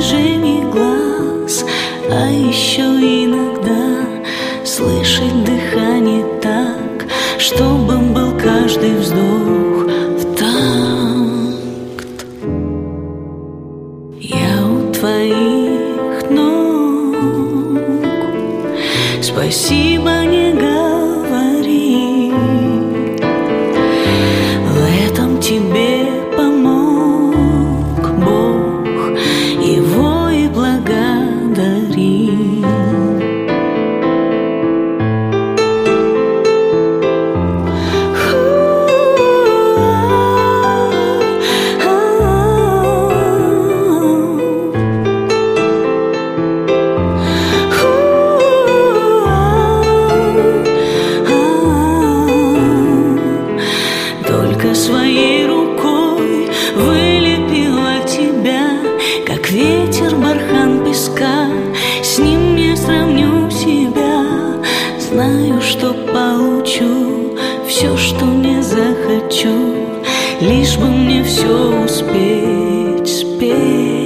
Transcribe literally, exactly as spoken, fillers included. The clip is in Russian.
движений глаз, а еще иногда слышать дыхание так, чтобы был каждый вздох в такт. Я у твоих ног, спасибо не говори, в этом тебе помог Бог, его и благодари. Своей рукой вылепила тебя, как ветер бархан песка. С ним не сравню себя, знаю, что получу все, что не захочу, лишь бы мне все успеть спеть.